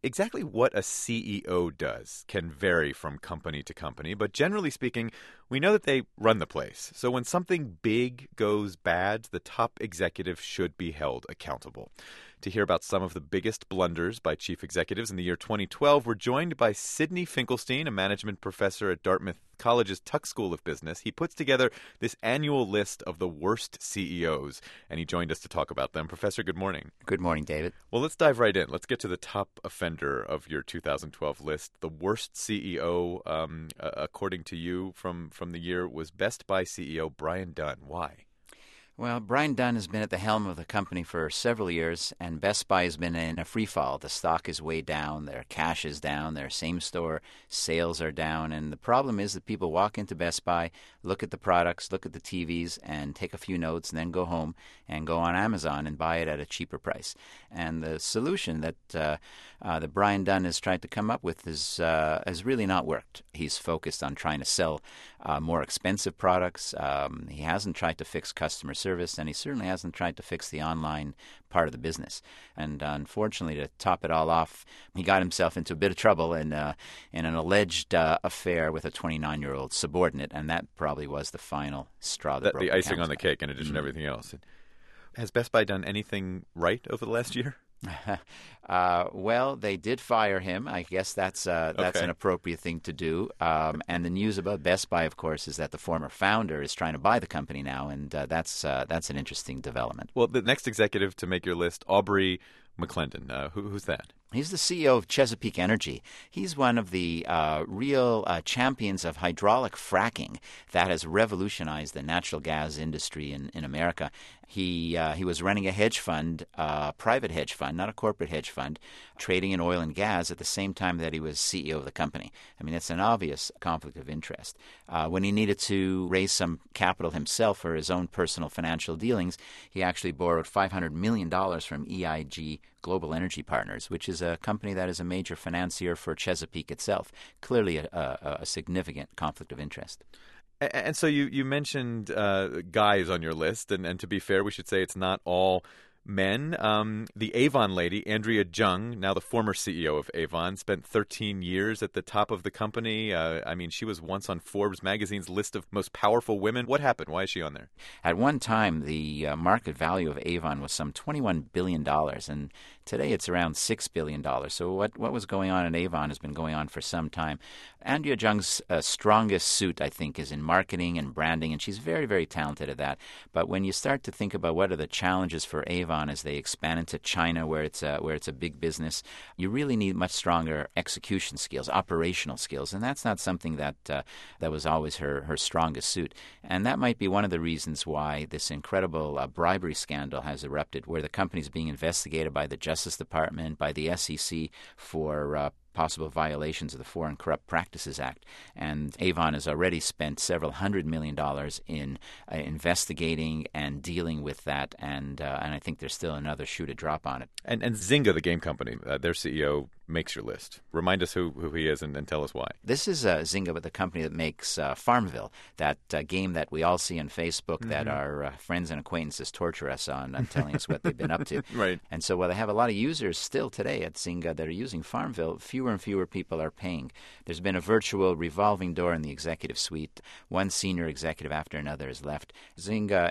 Exactly what a CEO does can vary from company to company, but generally speaking, we know that they run the place. So when something big goes bad, the top executive should be held accountable. To hear about some of the biggest blunders by chief executives in the year 2012, we're joined by Sidney Finkelstein, a management professor at Dartmouth College's Tuck School of Business. He puts together this annual list of the worst CEOs, and he joined us to talk about them. Professor, good morning. Good morning, David. Well, let's dive right in. Let's get to the top offender of your 2012 list. The worst CEO, according to you, from the year was Best Buy CEO Brian Dunn. Why? Well, Brian Dunn has been at the helm of the company for several years, and Best Buy has been in a free fall. The stock is way down, their cash is down, their same-store sales are down, and the problem is that people walk into Best Buy, look at the products, look at the TVs, and take a few notes, and then go home and go on Amazon and buy it at a cheaper price. And the solution that Brian Dunn has tried to come up with has really not worked. He's focused on trying to sell more expensive products. He hasn't tried to fix customer service, and he certainly hasn't tried to fix the online part of the business. And unfortunately, to top it all off, he got himself into a bit of trouble in an alleged affair with a 29-year-old subordinate, and that probably was the final straw that broke the icing on the camel's cake, in addition to everything else. Has Best Buy done anything right over the last year? Well, they did fire him. I guess that's an appropriate thing to do. And the news about Best Buy, of course, is that the former founder is trying to buy the company now, and that's an interesting development. Well, the next executive to make your list, Aubrey McClendon. Who's that? He's the CEO of Chesapeake Energy. He's one of the real champions of hydraulic fracking that has revolutionized the natural gas industry in America. He was running a hedge fund, private hedge fund, not a corporate hedge fund, trading in oil and gas at the same time that he was CEO of the company. I mean, it's an obvious conflict of interest. When he needed to raise some capital himself for his own personal financial dealings, he actually borrowed $500 million from EIG Global Energy Partners, which is a company that is a major financier for Chesapeake itself. Clearly a significant conflict of interest. And so you mentioned guys on your list, and to be fair, we should say it's not all men. The Avon lady, Andrea Jung, now the former CEO of Avon, spent 13 years at the top of the company. She was once on Forbes magazine's list of most powerful women. What happened? Why is she on there? At one time, the market value of Avon was some $21 billion, and today it's around $6 billion. So what was going on in Avon has been going on for some time. Andrea Jung's strongest suit, I think, is in marketing and branding, and she's very, very talented at that. But when you start to think about what are the challenges for Avon as they expand into China, where it's a big business, you really need much stronger execution skills, operational skills, and that's not something that was always her strongest suit. And that might be one of the reasons why this incredible bribery scandal has erupted, where the company's being investigated by the Justice Department, by the SEC for possible violations of the Foreign Corrupt Practices Act. And Avon has already spent several $100 million in investigating and dealing with that, and I think there's still another shoe to drop on it. And Zynga, the game company, their CEO makes your list. Remind us who he is and tell us why. This is Zynga, but the company that makes Farmville, that game that we all see on Facebook that our friends and acquaintances torture us on telling us what they've been up to. Right. And so while they have a lot of users still today at Zynga that are using Farmville, fewer and fewer people are paying. There's been a virtual revolving door in the executive suite. One senior executive after another has left. Zynga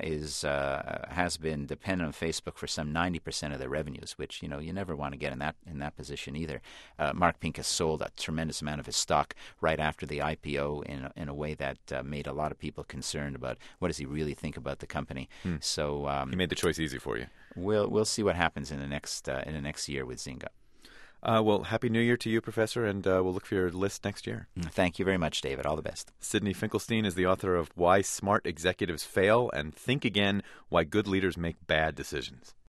has been dependent on Facebook for some 90% of their revenues, which you never want to get in that position either. Mark Pincus sold a tremendous amount of his stock right after the IPO in a way that made a lot of people concerned about what does he really think about the company. So he made the choice easy for you. We'll see what happens in the next year with Zynga. Well, Happy New Year to you, Professor, and we'll look for your list next year. Thank you very much, David. All the best. Sidney Finkelstein is the author of Why Smart Executives Fail and Think Again, Why Good Leaders Make Bad Decisions.